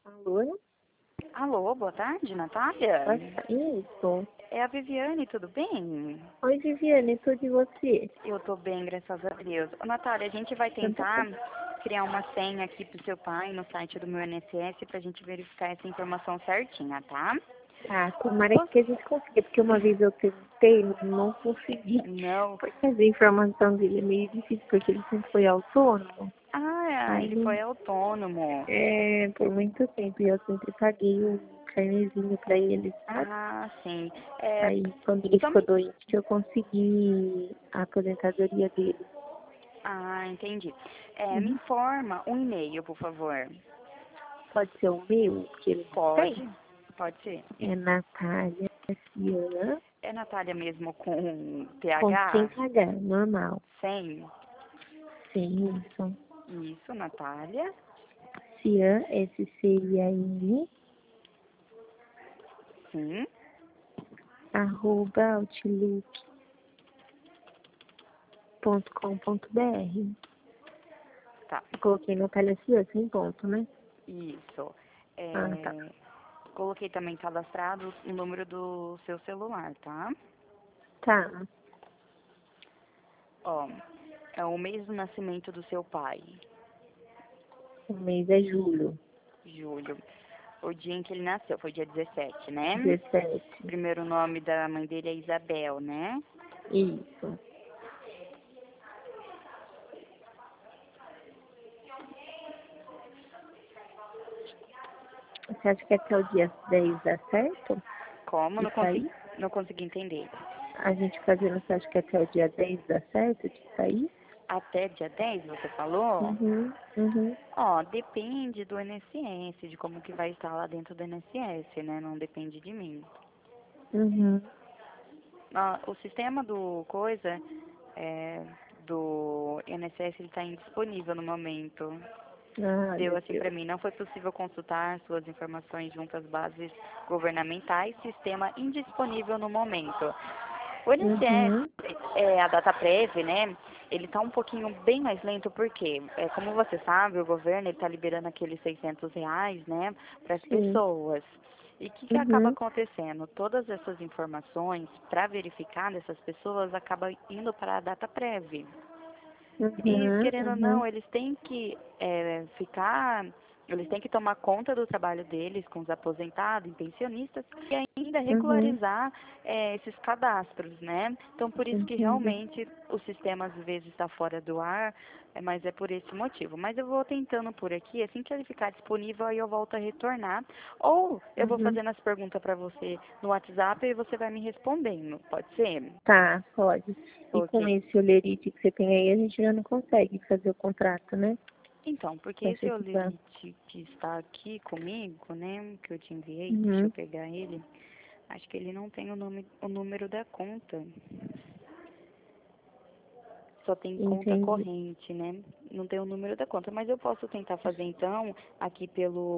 Alô? Alô, boa tarde, Natália? Isso. É a Viviane, tudo bem? Oi, Viviane, tudo de você? Eu tô bem, graças a Deus. Ô, Natália, a gente vai tentar criar uma senha aqui pro seu pai no site do meu INSS pra gente verificar essa informação certinha, tá? Tá, tomara que a gente consiga, porque uma vez eu tentei, não consegui. Não. Porque as informações dele é meio difícil, porque ele sempre foi autônomo. Ah, Aí, ele foi autônomo. por muito tempo, e eu sempre paguei um carnezinho pra ele, sabe? Ah, sim. Aí, quando ele Só ficou me... doente, eu consegui a aposentadoria dele. Ah, entendi. Me Uhum. informa um e-mail, por favor. Pode ser o meu, que ele não tem? Pode? Pode ser. É Natália Cian, É Natália mesmo com sem TH? H, normal. Sem? Sim, isso. Isso, Natália. Cian, SCIAN, Sim. @outlook.com.br. Tá. Coloquei Natália Cian, sem ponto, né? Isso. Ah, tá. Coloquei também cadastrado o número do seu celular, tá? Tá. Ó, é o mês do nascimento do seu pai, O mês é julho, julho. O dia em que ele nasceu, foi dia 17, né? 17. Primeiro nome da mãe dele é Isabel, né? Isso. Você acha que até o dia 10 dá certo? Como? De sair? Não consegui entender. A gente fazendo, você acha que até o dia 10 dá certo de sair? Até dia 10, você falou? Uhum, uhum, Ó, depende do INSS, de como que vai estar lá dentro do INSS, né? Não depende de mim. uhum. O sistema do coisa, é, do INSS, ele está indisponível no momento. Ai, Deu meu assim para Deus. mim, não foi possível consultar suas informações junto às bases governamentais, sistema indisponível no momento. O INSS, Uhum, a DataPrev, né, ele está um pouquinho bem mais lento, porque, como você sabe, o governo está liberando aqueles R$ 600, né, para as sim. pessoas. E o que acaba Uhum, acontecendo? Todas essas informações, para verificar dessas pessoas, acaba indo para a DataPrev. E, uhum, querendo ou uhum, não, eles têm que eles têm que tomar conta do trabalho deles com os aposentados e pensionistas e ainda uhum, regularizar esses cadastros, né? Então, por isso que entendi. realmente o sistema às vezes está fora do ar, mas é por esse motivo. Mas eu vou tentando por aqui, assim que ele ficar disponível, aí eu volto a retornar. Ou eu vou Uhum. fazendo as perguntas para você no WhatsApp e você vai me respondendo, pode ser? Tá, pode. E com Ok. esse olerite que você tem aí, a gente já não consegue fazer o contrato, né? Então, porque Com esse esse equipamento. olerite que está aqui comigo, né, que eu te enviei, deixa eu Uhum, pegar ele, acho que ele não tem o número da conta, só tem conta entendi. corrente, né, não tem o número da conta, mas eu posso tentar fazer então aqui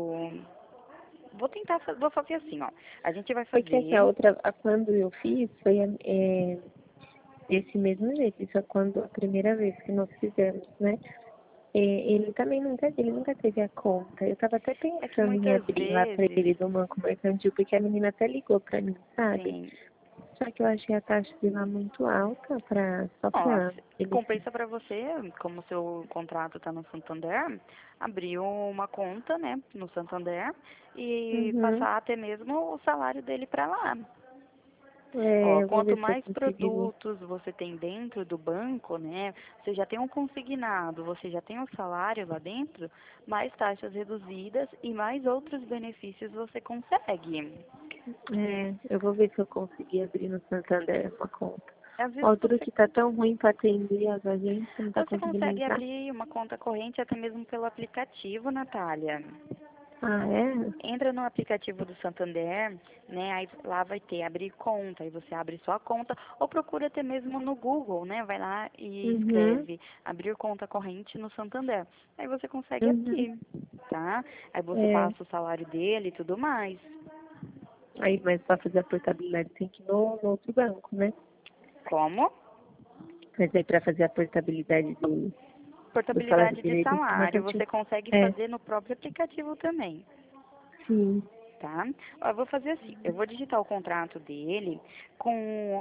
vou fazer assim, ó, a gente vai Porque essa fazer, outra, quando eu fiz, foi desse mesmo jeito. Isso é quando a primeira vez que nós fizemos, né? Ele também nunca teve a conta. Eu tava até é que pensando em muitas abrir lá pra vezes, ele do Banco Mercantil, porque a menina até ligou pra mim, sabe? sim, Só que eu achei a taxa de lá muito alta só ó, pra ele. compensa para você, como seu contrato está no Santander, abrir uma conta, né, no Santander e Uhum. passar até mesmo o salário dele para lá. Ó, Eu vou quanto ver se eu mais consigo. produtos você tem dentro do banco, né, você já tem um consignado, você já tem um salário lá dentro, mais taxas reduzidas e mais outros benefícios você consegue. Eu vou ver se eu conseguir abrir no Santander uma conta. Às vezes Outro que tá tão ruim pra atender as agências, não tá você conseguindo consegue entrar. abrir uma conta corrente até mesmo pelo aplicativo, Natália. Ah, é? Entra no aplicativo do Santander, né? Aí lá vai ter abrir conta, aí você abre sua conta, ou procura até mesmo no Google, né? Vai lá e Uhum, escreve abrir conta corrente no Santander. Aí você consegue uhum. abrir, tá? Aí você É. passa o salário dele e tudo mais. Aí, mas pra fazer a portabilidade tem que ir no outro banco, né? Como? Mas aí pra fazer a portabilidade do salário Portabilidade de dele tem que ir no salário, mercantil. você consegue É. fazer no próprio aplicativo também. Sim. Tá? Ó, eu vou fazer assim, eu vou digitar o contrato dele com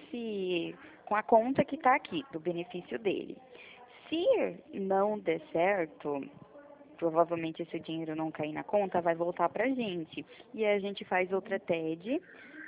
com a conta que está aqui, do benefício dele. Se não der certo, provavelmente esse dinheiro não cair na conta, vai voltar pra gente. E aí a gente faz outra TED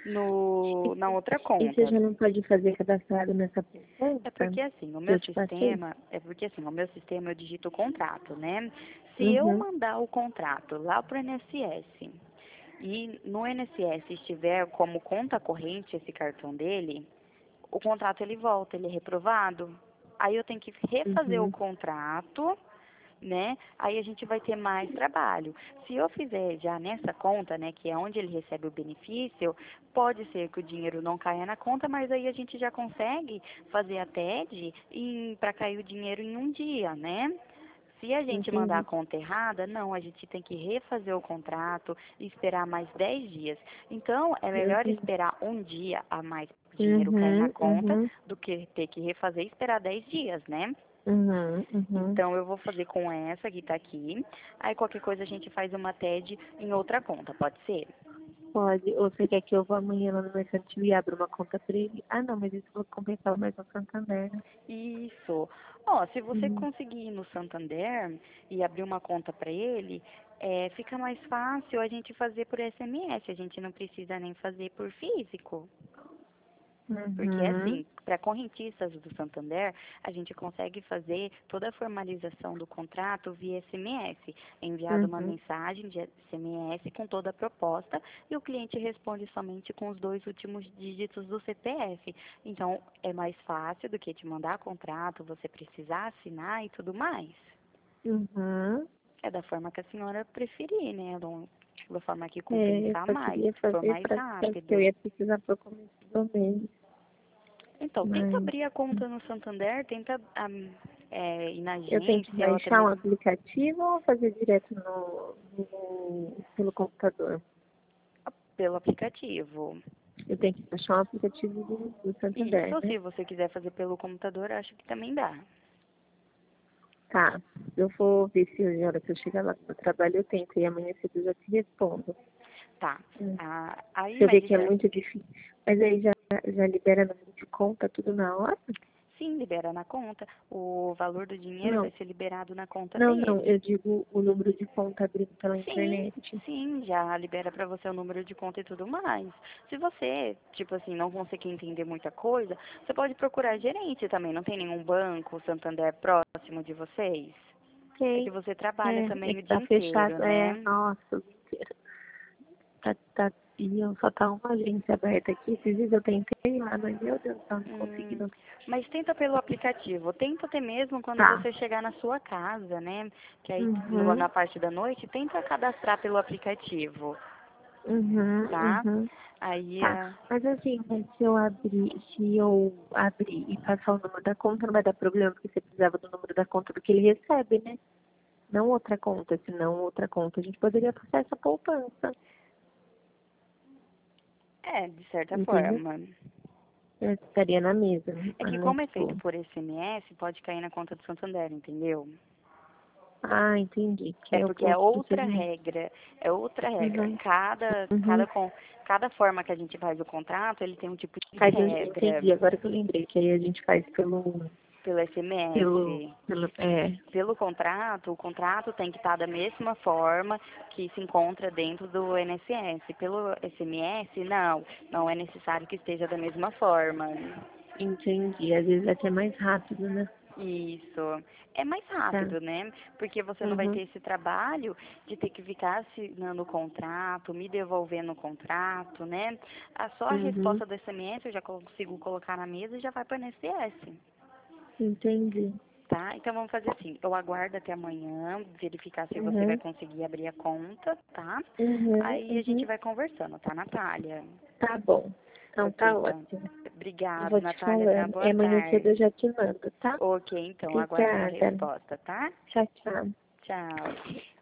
na outra E você conta. já não pode fazer cadastrado nessa É poupança porque assim, que eu te passei? o meu sistema eu digito o contrato, né? Se eu Uhum. mandar o contrato lá pro INSS e no INSS estiver como conta corrente esse cartão dele, o contrato ele volta, ele é reprovado. Aí eu tenho que refazer o Uhum. contrato, né? Aí a gente vai ter mais trabalho. Se eu fizer já nessa conta, né, que é onde ele recebe o benefício, pode ser que o dinheiro não caia na conta, mas aí a gente já consegue fazer a TED para cair o dinheiro em um dia, né? Se a gente mandar a Entendi. conta errada, não, a gente tem que refazer o contrato e esperar mais 10 dias. Então, é melhor Uhum. esperar um dia a mais para o dinheiro cair na Uhum. conta Uhum. do que ter que refazer e esperar 10 dias, né? Uhum. Uhum. Então, eu vou fazer com essa que tá aqui. Aí, qualquer coisa, a gente faz uma TED em outra conta, pode ser? Pode. Ou você quer que eu vá amanhã lá no mercantil e abra uma conta pra ele? Ah, não, mas isso eu vou compensar mais no Santander, né? Isso. Ó, se você Uhum. conseguir ir no Santander e abrir uma conta para ele, fica mais fácil a gente fazer por SMS. A gente não precisa nem fazer por físico. Porque, Uhum. assim, para correntistas do Santander, a gente consegue fazer toda a formalização do contrato via SMS. É enviada uma Uhum. mensagem de SMS com toda a proposta e o cliente responde somente com os 2 últimos dígitos do CPF. Então, é mais fácil do que te mandar contrato, você precisar assinar e tudo mais. Uhum. É da forma que a senhora preferir, né? Da forma que É, eu compensar só mais, queria que for fazer mais para que eu rápido. ia precisar para o começo do mês. Então, tenta Mas abrir a conta no Santander, tenta ir na eu tenho que agência ou até baixar um mesmo aplicativo ou fazer direto pelo computador? pelo aplicativo. Eu tenho que baixar um aplicativo do Isso, Santander, ou né? se você quiser fazer pelo computador, acho que também dá. Tá. Eu vou ver se a hora que eu chegar lá no trabalho eu tento. E amanhã cedo eu já te respondo. Tá. Hum. Aí, Se eu mas ver de que é certo. muito difícil. Mas aí já libera número de conta, tudo na hora? Sim, libera na conta. O valor do dinheiro vai Não. ser liberado na conta Não. dele. Eu digo o número de conta abrido pela Sim, internet. sim, já libera para você o número de conta e tudo mais. Se você, tipo assim, não conseguir entender muita coisa, você pode procurar gerente também. Não tem nenhum banco, Santander próximo de vocês? É que Tem. você trabalha É também o que dia tá inteiro, fechado. É, né? nossa, o dia inteiro. E só tá uma agência aberta aqui. Esses dias eu tentei lá, mas meu Deus do céu, não consegui Hum, não. mas tenta pelo aplicativo. Tenta até mesmo quando Tá. você chegar na sua casa, né? Que aí Uhum. na parte da noite, tenta cadastrar pelo aplicativo, Uhum. tá? Uhum. Aí, Tá. Mas assim, mas se eu abrir e passar o número da conta, não vai dar problema, porque você precisava do número da conta do que ele recebe, né? Não outra conta, senão outra conta. A gente poderia passar essa poupança, de certa entendeu? forma. Estaria na mesa, É que né? como é feito Tipo, por SMS, pode cair na conta do Santander, entendeu? ah, entendi, que É é o porque outro procedimento. é outra regra. Uhum, uhum. Cada forma que a gente faz o contrato, ele tem um tipo de regra Entendi, agora que eu lembrei, que aí a gente faz pelo SMS. é, Pelo contrato, o contrato tem que estar da mesma forma que se encontra dentro do INSS. Pelo SMS, não é necessário que esteja da mesma forma. entendi. Às vezes é até mais rápido, né? Isso. É mais Tá. rápido, né? Porque você não vai Uhum, ter esse trabalho de ter que ficar assinando o contrato, me devolvendo o contrato, né? Só a uhum, resposta do SMS eu já consigo colocar na mesa e já vai para o INSS. entendi. Tá? Então vamos fazer assim. Eu aguardo até amanhã, verificar se você vai Uhum, conseguir abrir a conta, tá? uhum, Aí a gente uhum. vai conversando, tá, Natália? Tá bom. Então Ok, tá então. ótimo. Eu Obrigado, vou te Natália. Tenha falando. boa E amanhã cedo eu tarde. já te mando, tá? Ok, então, aguardo sua Obrigada. resposta, tá? Tchau, tchau. Tchau.